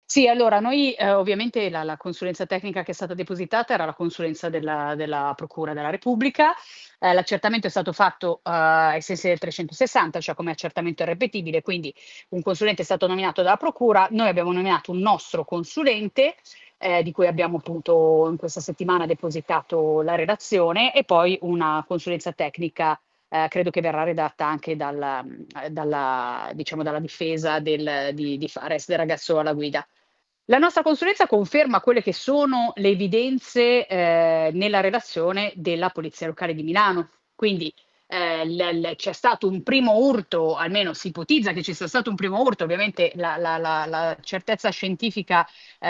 Sì, allora noi, ovviamente la consulenza tecnica che è stata depositata era la consulenza della procura della Repubblica. L'accertamento è stato fatto, ai sensi del 360, cioè come accertamento irripetibile, quindi un consulente è stato nominato dalla procura, noi abbiamo nominato un nostro consulente, di cui abbiamo appunto in questa settimana depositato la relazione, e poi una consulenza tecnica, credo che verrà redatta anche dalla diciamo dalla difesa di Fares, del ragazzo alla guida. La nostra consulenza conferma quelle che sono le evidenze, nella relazione della Polizia Locale di Milano. Quindi, c'è stato un primo urto, almeno si ipotizza che ci sia stato un primo urto, ovviamente la certezza scientifica,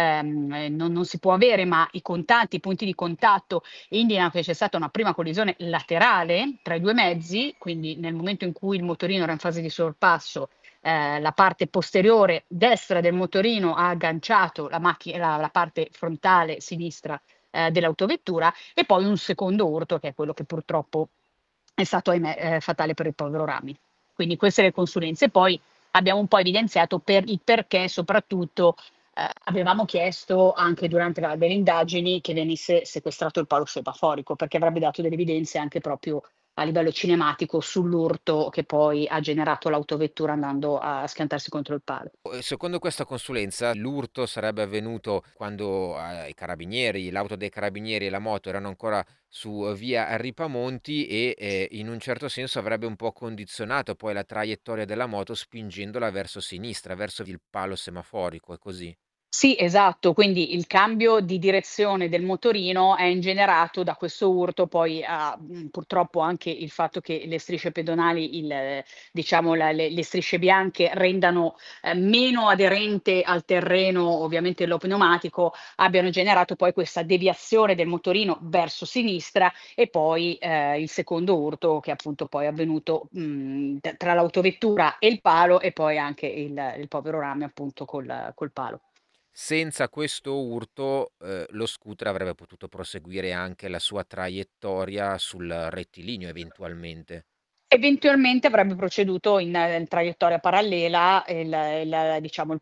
non si può avere, ma i contatti, i punti di contatto indicano che c'è stata una prima collisione laterale tra i 2 mezzi, quindi nel momento in cui il motorino era in fase di sorpasso, la parte posteriore destra del motorino ha agganciato la parte frontale sinistra, dell'autovettura, e poi un secondo urto che è quello che purtroppo è stato, ahimè, fatale per il povero Rami. Quindi queste le consulenze. Poi abbiamo un po' evidenziato il perché soprattutto, avevamo chiesto anche durante delle indagini che venisse sequestrato il palo semaforico, perché avrebbe dato delle evidenze anche proprio a livello cinematico sull'urto che poi ha generato l'autovettura andando a schiantarsi contro il palo. Secondo questa consulenza, l'urto sarebbe avvenuto quando, i carabinieri l'auto dei carabinieri e la moto erano ancora su via Ripamonti e, in un certo senso avrebbe un po' condizionato poi la traiettoria della moto spingendola verso sinistra, verso il palo semaforico, è così? Sì, esatto, quindi il cambio di direzione del motorino è ingenerato da questo urto, poi purtroppo anche il fatto che le strisce pedonali, diciamo le strisce bianche rendano, meno aderente al terreno, ovviamente lo pneumatico, abbiano generato poi questa deviazione del motorino verso sinistra, e poi, il secondo urto che appunto poi è avvenuto, tra l'autovettura e il palo, e poi anche il povero Rame appunto col palo. Senza questo urto, lo scooter avrebbe potuto proseguire anche la sua traiettoria sul rettilineo eventualmente. Eventualmente avrebbe proceduto in traiettoria parallela diciamo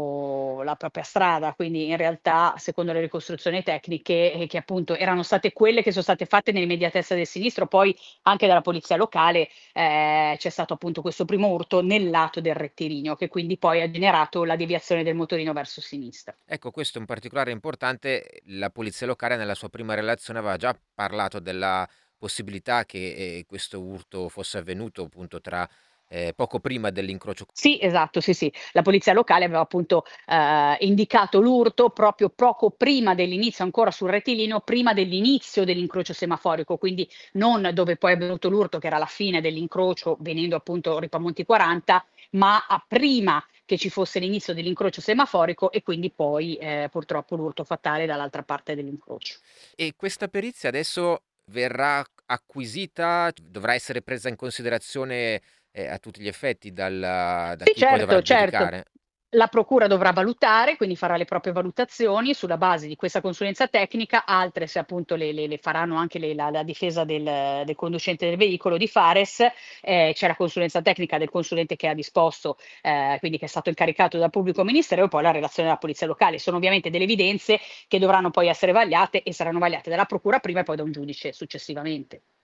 la propria strada, quindi in realtà secondo le ricostruzioni tecniche, che appunto erano state quelle che sono state fatte nell'immediatezza del sinistro, poi anche dalla polizia locale, c'è stato appunto questo primo urto nel lato del rettilineo, che quindi poi ha generato la deviazione del motorino verso sinistra. Ecco, questo è un particolare importante. La polizia locale nella sua prima relazione aveva già parlato della possibilità che, questo urto fosse avvenuto appunto tra poco prima dell'incrocio. Sì, esatto, sì, sì. La polizia locale aveva appunto, indicato l'urto proprio poco prima dell'inizio, ancora sul rettilineo, prima dell'inizio dell'incrocio semaforico, quindi non dove poi è avvenuto l'urto, che era la fine dell'incrocio, venendo appunto Ripamonti 40, ma a prima che ci fosse l'inizio dell'incrocio semaforico, e quindi poi, purtroppo l'urto fatale dall'altra parte dell'incrocio. E questa perizia adesso verrà acquisita, dovrà essere presa in considerazione, a tutti gli effetti da Sì, chi poi dovrà certo, certo. giudicare? La procura dovrà valutare, quindi farà le proprie valutazioni sulla base di questa consulenza tecnica, altre se appunto le faranno anche la difesa del conducente del veicolo di Fares, c'è la consulenza tecnica del consulente che ha disposto, quindi che è stato incaricato dal pubblico ministero, e poi la relazione della polizia locale. Sono ovviamente delle evidenze che dovranno poi essere vagliate, e saranno vagliate dalla procura prima e poi da un giudice successivamente.